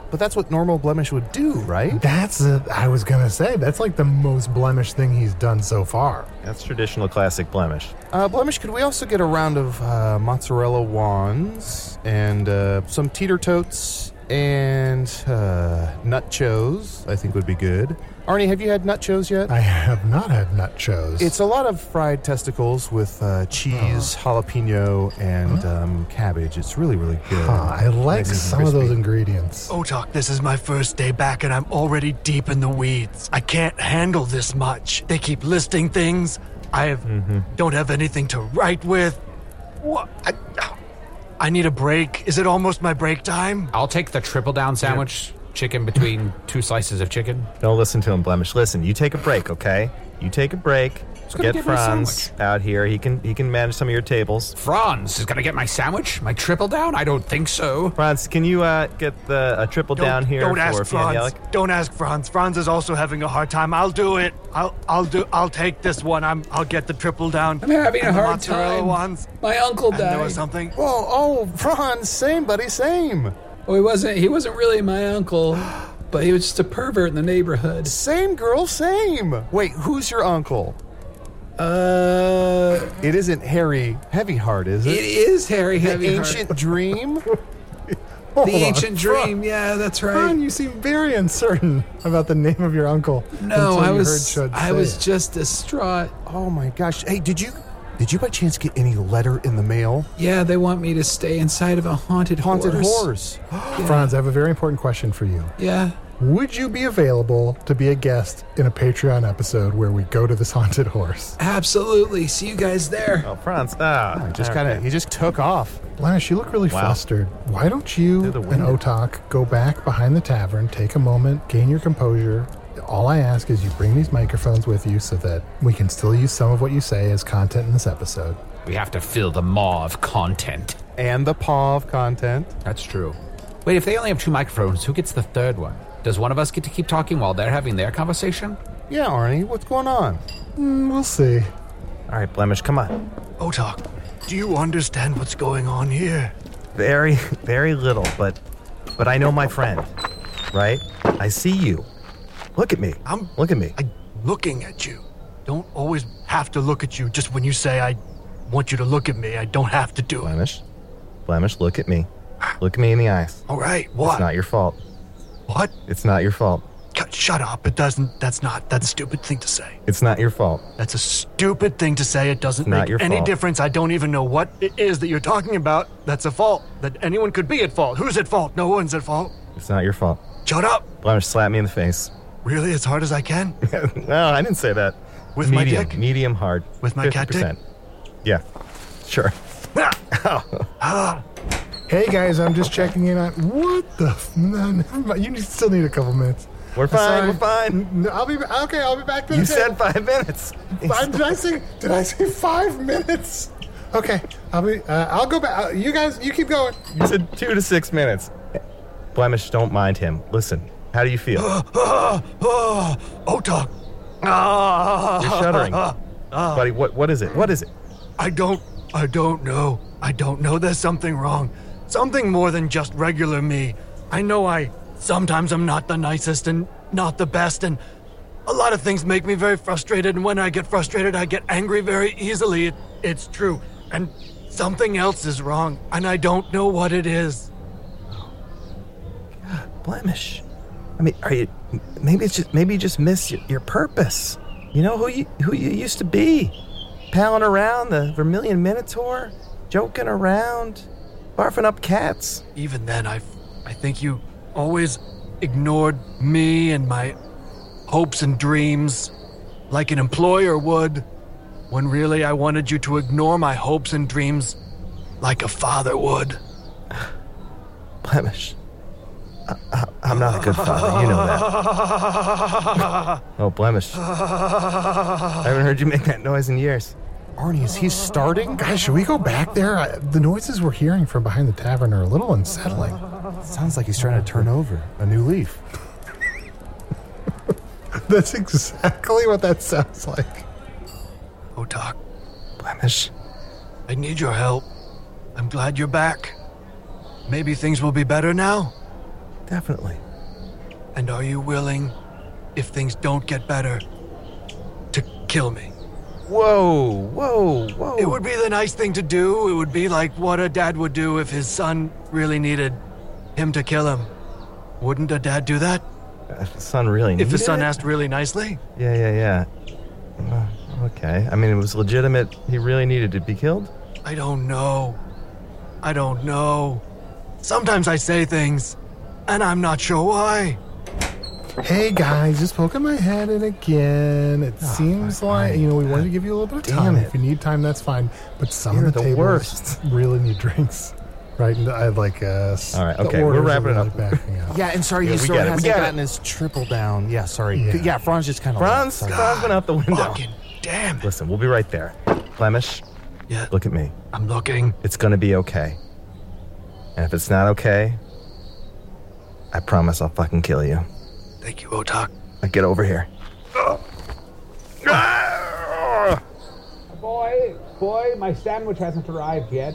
but that's what normal Blemish would do, right? That's, a, I was going to say, that's like the most Blemish thing he's done so far. That's traditional classic Blemish. Uh, Blemish, could we also get a round of uh, mozzarella wands and uh, some teeter totes and uh, nutchos, I think would be good. Arnie, have you had nutchos yet? I have not had nutchos. It's a lot of fried testicles with uh, cheese, uh, jalapeno, and huh? um, cabbage. It's really, really good. Huh, I like nice some of those ingredients. Otak, this is my first day back, and I'm already deep in the weeds. I can't handle this much. They keep listing things. I have, mm-hmm. don't have anything to write with. What? I, I need a break. Is it almost my break time? I'll take the triple down sandwich. Yeah. Chicken between two slices of chicken. Don't listen to him, Blemish. Listen, you take a break, okay? You take a break. Get, get Franz out here. He can he can manage some of your tables. Franz is gonna get my sandwich? My triple down? I don't think so. Franz, can you uh, get the a triple don't, down here don't for ask Franz. Angelic? Don't ask Franz. Franz is also having a hard time. I'll do it. I'll I'll do. I'll take this one. I'm. I'll get the triple down. I'm having and a hard time. Ones. My uncle died. And there was something. Whoa! Oh, Franz, same buddy, same. Oh, he wasn't. He wasn't really my uncle. But he was just a pervert in the neighborhood. Same girl, same. Wait, who's your uncle? Uh... It isn't Harry Heavyheart, is it? It is Harry Heavyheart. The Ancient Dream? The Ancient Dream, yeah, that's right. Ron, you seem very uncertain about the name of your uncle. No, I was I was it. just distraught. Oh my gosh. Hey, did you... Did you by chance get any letter in the mail? Yeah, they want me to stay inside of a haunted, haunted horse. Haunted horse. Yeah. Franz, I have a very important question for you. Yeah? Would you be available to be a guest in a Patreon episode where we go to this haunted horse? Absolutely. See you guys there. Oh, Franz. Ah, oh, he just kind of he just took off. Lanish, you look really wow. flustered. Why don't you and Otak go back behind the tavern, take a moment, gain your composure? All I ask is you bring these microphones with you so that we can still use some of what you say as content in this episode. We have to fill the maw of content. And the paw of content. That's true. Wait, if they only have two microphones, who gets the third one? Does one of us get to keep talking while they're having their conversation? Yeah, Arnie, what's going on? Mm, we'll see. All right, Blemish, come on. Otak, do you understand what's going on here? Very, very little, but but I know my friend, right? I see you. Look at me. I'm Look at me. I'm looking at you. Don't always have to look at you. Just when you say I want you to look at me, I don't have to do Blemish. it. Blemish, look at me. Look at me in the eyes. All right, what? It's not your fault. What? It's not your fault. Shut up. It doesn't, that's not, that's a stupid thing to say. It's not your fault. That's a stupid thing to say. It doesn't it's not make your any fault. difference. I don't even know what it is that you're talking about. That's a fault. That anyone could be at fault. Who's at fault? No one's at fault. It's not your fault. Shut up. Blemish, slap me in the face. Really? As hard as I can? No, I didn't say that. With medium, my dick? Medium hard. With my cat dick? Yeah, sure. Hey guys, I'm just checking in on... What the... F- no, never mind. You still need a couple minutes. We're fine, we're fine. I'll be... Okay, I'll be back to the You table. said five minutes. Five, did I say... Did I say five minutes? Okay, I'll be... Uh, I'll go back. Uh, you guys, you keep going. You said two to six minutes. Blemish, don't mind him. Listen, how do you feel? Otak. You're shuddering. Buddy, what, what is it? What is it? I don't... I don't know. I don't know. There's something wrong. Something more than just regular me. I know I... Sometimes I'm not the nicest and not the best, and a lot of things make me very frustrated, and when I get frustrated, I get angry very easily. It, it's true. And something else is wrong, and I don't know what it is. God, Blemish. I mean, are you... Maybe it's just... Maybe you just miss your, your purpose. You know who you who you used to be. Palling around the Vermilion Minotaur, joking around, barfing up cats. Even then, I, I think you always ignored me and my hopes and dreams like an employer would, when really I wanted you to ignore my hopes and dreams like a father would. Blemish, I, I, I'm not a good father, you know that. Oh, Blemish. I haven't heard you make that noise in years. Arnie, is he starting? Guys, should we go back there? I, the noises we're hearing from behind the tavern are a little unsettling. Sounds like he's trying to turn over a new leaf. That's exactly what that sounds like. Otak. Blemish. I need your help. I'm glad you're back. Maybe things will be better now? definitely. And are you willing, if things don't get better, to kill me? Whoa, whoa, whoa. It would be the nice thing to do. It would be like what a dad would do if his son really needed him to kill him. Wouldn't a dad do that? If the son really needed If the son it? asked really nicely? Yeah, yeah, yeah. Uh, okay. I mean, it was legitimate. He really needed to be killed? I don't know. I don't know. Sometimes I say things, and I'm not sure why. Hey guys, just poking my head in again. It Oh, seems like, you know, we wanted to give you a little bit of Damn time. it. If you need time, that's fine. But some You're of the, the tables worst. really need drinks. Right? And I like us. All right, okay, we're wrapping it up. Yeah, and sorry, Yeah, he we still get it, we hasn't get it. gotten his triple down. Yeah, sorry. Yeah. Yeah, Franz just kind of. Franz, Franz went out the window. Fucking damn it. Listen, we'll be right there. Flemish, Yeah, look at me. I'm looking. It's gonna be okay. And if it's not okay, I promise I'll fucking kill you. Thank you, Otak. Now get over here. Boy, boy, my sandwich hasn't arrived yet.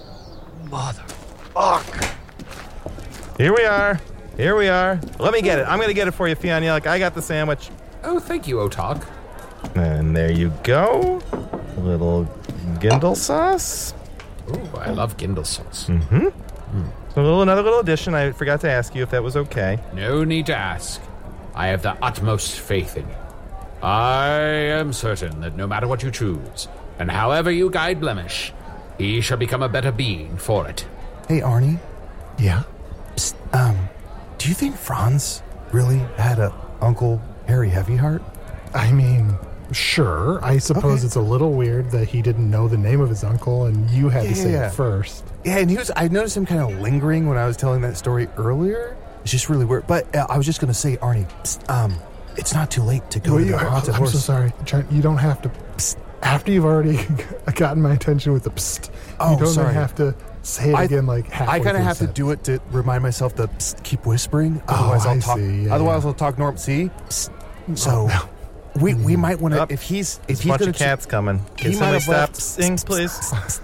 Motherfuck. Here we are. Here we are. Let me get it. I'm gonna get it for you, Fionn. I got the sandwich. Oh, thank you, Otak. And there you go. A little Gindle sauce. Ooh, I love Gindle sauce. Mm-hmm. So a little, another little addition. I forgot to ask you if that was okay. No need to ask. I have the utmost faith in you. I am certain that no matter what you choose, and however you guide Blemish, he shall become a better being for it. Hey, Arnie. Yeah? Psst, um, do you think Franz really had a Uncle Harry Heavyheart? I mean, sure. I suppose Okay. it's a little weird that he didn't know the name of his uncle and you had Yeah, to say yeah. it first. Yeah, and he was. I noticed him kind of lingering when I was telling that story earlier. It's just really weird. But uh, I was just gonna say, Arnie, psst, um, it's not too late to go Well, to you- the haunted I'm horse. so sorry. Try- You don't have to. Psst. After you've already gotten my attention with the psst, Oh, you don't then sorry. have to say it I- again like halfway I kind of through have the to do it to remind myself to psst, keep whispering. Oh, Otherwise, I I'll talk. see. Yeah, otherwise, yeah. I'll talk norm. See, psst. So Oh, we we might want to Up. if he's if There's a he's bunch gonna of cats coming. he Can might somebody have stop left- sing, please?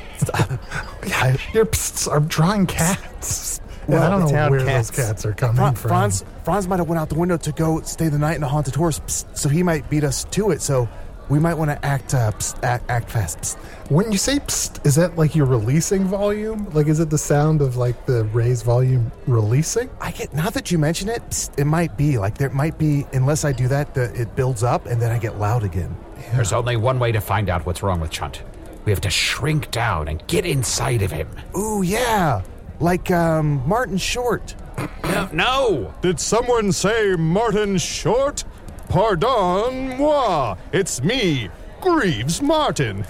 Yeah, your psts are drawing cats. And I don't the know town where cats. those cats are coming Fran- from. Franz Franz might have went out the window to go stay the night in a haunted horse, psst, so he might beat us to it. So we might want to act, uh, psst, act act fast. Psst. When you say psst, is that like you're releasing volume? Like, is it the sound of like the raised volume releasing? I get now that you mention it, psst, it might be like there might be unless I do that, the, it builds up and then I get loud again. There's only one way to find out what's wrong with Chunt. We have to shrink down and get inside of him. Ooh yeah, like um, Martin Short. No, no! Did someone say Martin Short? Pardon moi, it's me, Greaves Martin.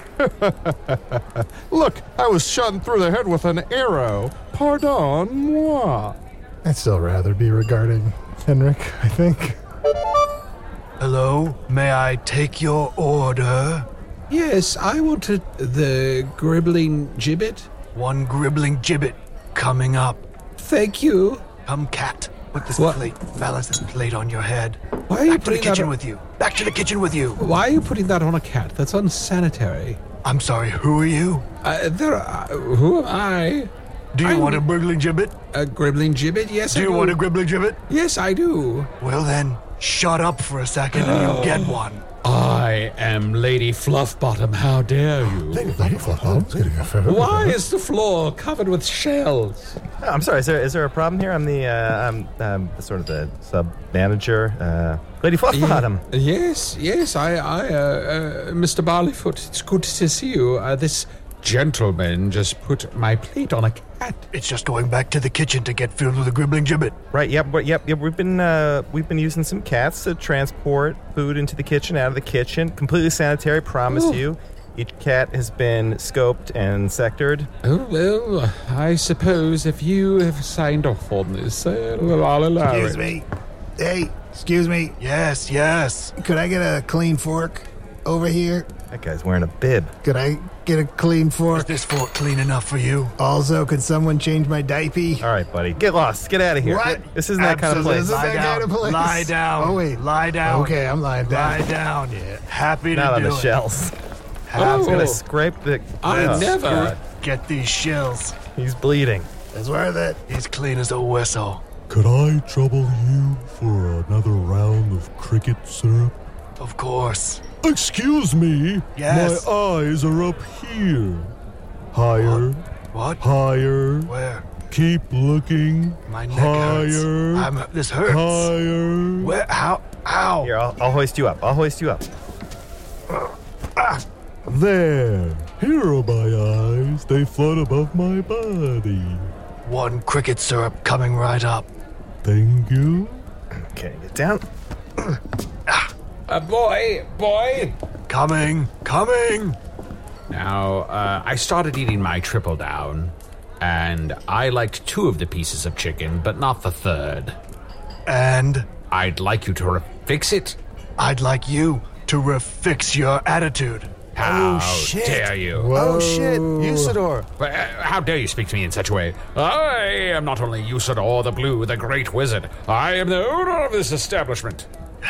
Look, I was shot through the head with an arrow. Pardon moi. I'd still rather be regarding Henrik, I think. Hello, may I take your order? Yes, I wanted the gribbling gibbet. One gribbling gibbet coming up. Thank you. Come, cat. Put this What? plate, balance this plate on your head. Why are you Back to the putting that kitchen on- with you. Back to the kitchen with you. Why are you putting that on a cat? That's unsanitary. I'm sorry, who are you? Uh, there are, who am I? Do you I'm- want a gribbling gibbet? A gribbling gibbet? Yes, Do I you do. want a gribbling gibbet? Yes, I do. Well then, shut up for a second and you'll get one. I am Lady Fluffbottom. How dare you? Lady Fluffbottom's getting offended. Why is the floor covered with shells? Oh, I'm sorry. Is there is there a problem here? I'm the uh, I'm um, the sort of the sub manager, uh, Lady Fluffbottom. Yes, yes, I, I, uh, uh, Mister Barleyfoot, it's good to see you. Uh, this gentleman just put my plate on a cat. It's just going back to the kitchen to get filled with a gribbling gibbet. Right. Yep. But yep. Yep. We've been uh, we've been using some cats to transport food into the kitchen, out of the kitchen. Completely sanitary. Promise Oh. you. Each cat has been scoped and sectored. Oh, well, I suppose if you have signed off on this, uh, well, I'll allow Excuse it. me. Hey, excuse me. Yes, yes. Could I get a clean fork over here? That guy's wearing a bib. Could I get a clean fork? Is this fork clean enough for you? Also, could someone change my diaper? All right, buddy. Get lost. Get out of here. What? This isn't that kind of Absolutely. place. This is Lie that down. kind of place. Lie down. Oh, wait. Lie down. Okay, I'm lying down. Lie down. Happy to Not on do the it. shells. Happy He's Oh. gonna scrape the. I Oh, never. God. Get these shells. He's bleeding. It's worth it. He's clean as a whistle. could I trouble you for another round of cricket syrup? Of course. Excuse me. Yes. My eyes are up here. Higher. What? Higher. Where? Keep looking. My neck Higher. hurts. I'm, this hurts. Higher. Where? How? Ow. Here, I'll, I'll hoist you up. I'll hoist you up. There. Here are my eyes. They float above my body. One cricket syrup coming right up. Thank you. Okay, get down. Uh, boy, boy. Coming, coming. Now, uh, I started eating my triple down, and I liked two of the pieces of chicken, but not the third. And? I'd like you to re- fix it. I'd like you to refix your attitude. How Oh, shit. dare you? Oh, shit. Usador. But, uh, how dare you speak to me in such a way? I am not only Usador the Blue, the Great Wizard. I am the owner of this establishment.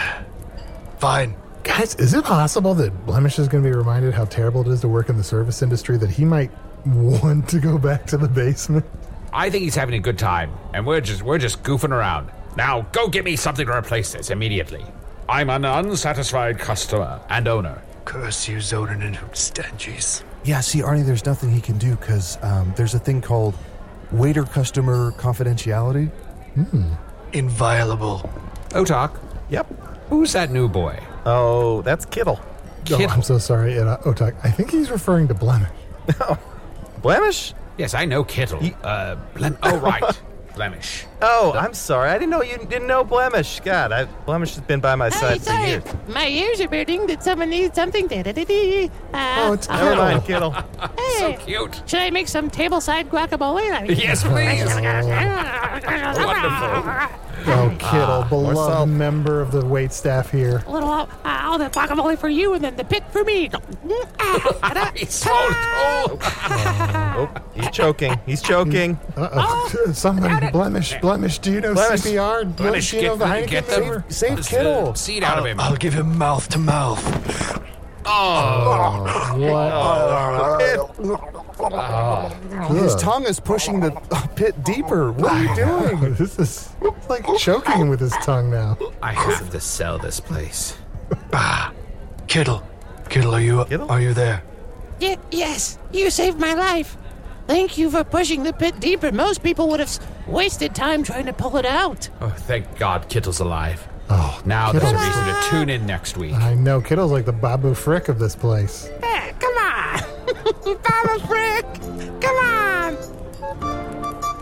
Fine. Guys, is it possible that Blemish is going to be reminded how terrible it is to work in the service industry, that he might want to go back to the basement? I think he's having a good time, and we're just we're just goofing around. Now, go get me something to replace this immediately. I'm an unsatisfied customer and owner. Curse you, Zonin and Hoopstanges. Yeah, see, Arnie, there's nothing he can do because um, there's a thing called waiter-customer confidentiality. Hmm. Inviolable. Otak? Yep. Who's that new boy? Oh, that's Kittle. Oh, I'm so sorry, uh, Otak. I think he's referring to Blemish. Blemish? Yes, I know Kittle. He, uh, Blem- oh, right. Blemish. Oh, I'm sorry. I didn't know you didn't know Blemish. God, I, Blemish has been by my side for sorry. years. My ears are burning. Did someone need something? Da-da-da-dee. Uh, Oh, it's uh, Never mind, Kittle. Hey, So cute. should I make some tableside guacamole? Yes, please. Wonderful. Oh, Kittle, Ah, beloved salt. member of the wait staff here. A little, uh, all the guacamole for you, and then the pit for me. He's so cold. Oh, he's choking. He's choking. Uh-oh. Somebody, Blemish, Blemish, do you know Blemish. C P R? Do Blemish, you know get the the- Heineken get the- member? Save This, Kittle. uh, seed out of him. I'll give him mouth to mouth. His tongue is pushing the uh, pit deeper. What are you doing? This is it's like choking him with his tongue now. I have to sell this place. Kittle. Kittle, are you Kittle? are you there? Y- yes, you saved my life. Thank you for pushing the pit deeper. Most people would have s- wasted time trying to pull it out. Oh, thank God Kittle's alive. Oh, Now there's a Kittle's- reason to tune in next week. I know, Kittle's like the Babu Frick of this place. Hey, come on. Baba Frick, come on.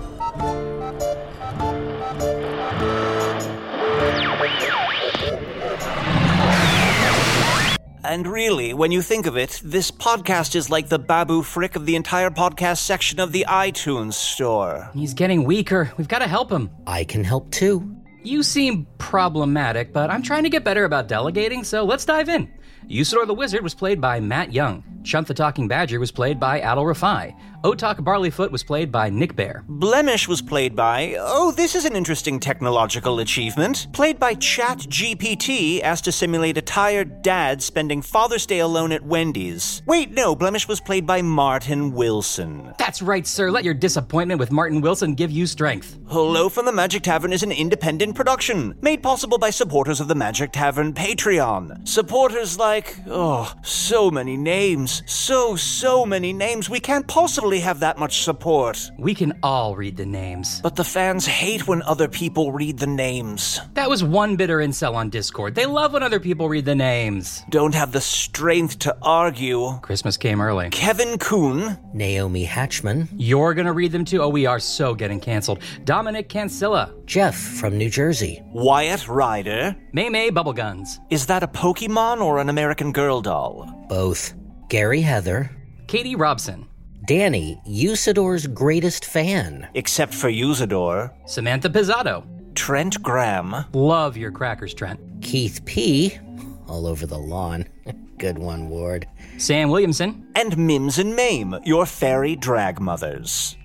And really, when you think of it, this podcast is like the Babu Frick of the entire podcast section of the iTunes store. He's getting weaker. We've got to help him. I can help too. You seem problematic, but I'm trying to get better about delegating, so let's dive in. Usador the Wizard was played by Matt Young. Chunt the Talking Badger was played by Adil Rafai. Otak Barleyfoot was played by Nick Bear. Blemish was played by, oh, this is an interesting technological achievement, played by ChatGPT, asked to simulate a tired dad spending Father's Day alone at Wendy's. Wait, no, Blemish was played by Martin Wilson. That's right, sir. Let your disappointment with Martin Wilson give you strength. Hello from the Magic Tavern is an independent production, made possible by supporters of the Magic Tavern Patreon. Supporters like, oh, so many names, so, so many names, we can't possibly have that much support. We can all read the names. But the fans hate when other people read the names. That was one bitter incel on Discord. They love when other people read the names. Don't have the strength to argue. Christmas came early. Kevin Kuhn. Naomi Hatchman. You're gonna read them too? Oh, we are so getting canceled. Dominic Cancilla. Jeff from New Jersey. Wyatt Ryder. May May Bubbleguns. Is that a Pokemon or an American Girl doll? Both. Gary Heather. Katie Robson. Danny, Usador's greatest fan. Except for Usador. Samantha Pizzato. Trent Graham. Love your crackers, Trent. Keith P. All over the lawn. Good one, Ward. Sam Williamson. And Mims and Mame, your fairy drag mothers.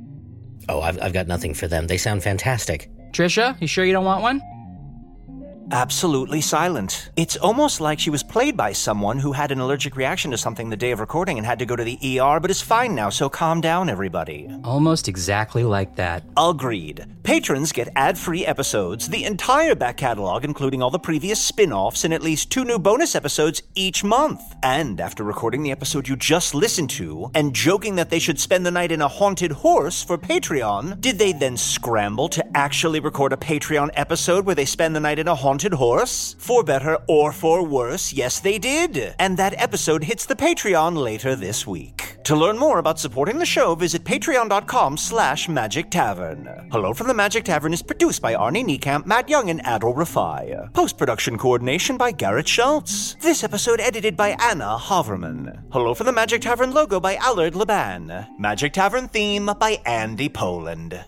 Oh, I've, I've got nothing for them. They sound fantastic. Trisha, you sure you don't want one? absolutely silent. It's almost like she was played by someone who had an allergic reaction to something the day of recording and had to go to the E R, but is fine now, so calm down, everybody. Almost exactly like that. Agreed. Patrons get ad-free episodes, the entire back catalog, including all the previous spin-offs, and at least two new bonus episodes each month. And after recording the episode you just listened to, and joking that they should spend the night in a haunted horse for Patreon, did they then scramble to actually record a Patreon episode where they spend the night in a haunted horse? For better or for worse, yes they did. And that episode hits the Patreon later this week. To learn more about supporting the show, visit patreon.com slash Magic Tavern. Hello from the Magic Tavern is produced by Arnie Niekamp, Matt Young, and Adol Rafai. Post-production coordination by Garrett Schultz. This episode edited by Anna Hoverman. Hello from the Magic Tavern logo by Allard Laban. Magic Tavern theme by Andy Poland.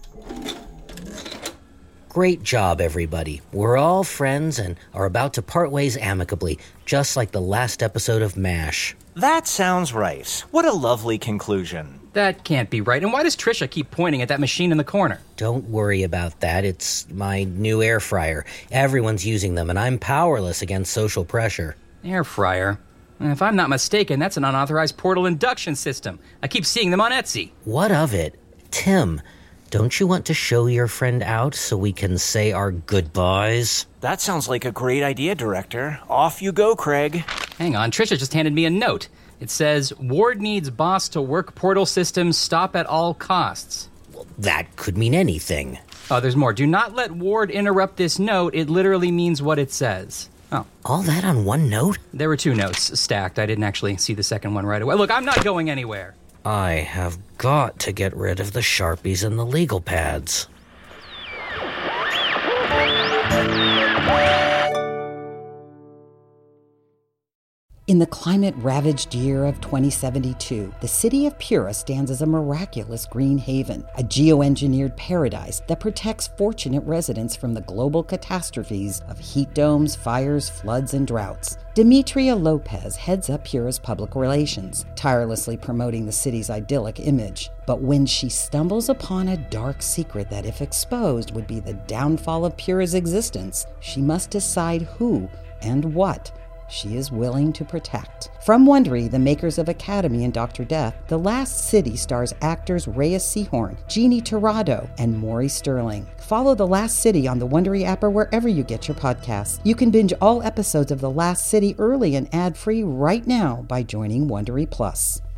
Great job, everybody. We're all friends and are about to part ways amicably, just like the last episode of MASH. That sounds right. What a lovely conclusion. That can't be right. And why does Trisha keep pointing at that machine in the corner? Don't worry about that. It's my new air fryer. Everyone's using them, and I'm powerless against social pressure. Air fryer? If I'm not mistaken, that's an unauthorized portal induction system. I keep seeing them on Etsy. What of it? Tim, don't you want to show your friend out so we can say our goodbyes? That sounds like a great idea, Director. Off you go, Craig. Hang on, Trisha just handed me a note. It says, Ward needs boss to work portal systems, stop at all costs. Well, that could mean anything. Oh, there's more. Do not let Ward interrupt this note. It literally means what it says. Oh. All that on one note? There were two notes stacked. I didn't actually see the second one right away. Look, I'm not going anywhere. I have got to get rid of the Sharpies and the legal pads. In the climate-ravaged year of twenty seventy-two, the city of Pura stands as a miraculous green haven, a geoengineered paradise that protects fortunate residents from the global catastrophes of heat domes, fires, floods, and droughts. Demetria Lopez heads up Pura's public relations, tirelessly promoting the city's idyllic image. But when she stumbles upon a dark secret that, if exposed, would be the downfall of Pura's existence, she must decide who and what she is willing to protect. From Wondery, the makers of Academy and Doctor Death, The Last City stars actors Rhea Seehorn, Jeannie Torrado, and Maury Sterling. Follow The Last City on the Wondery app or wherever you get your podcasts. You can binge all episodes of The Last City early and ad-free right now by joining Wondery Plus.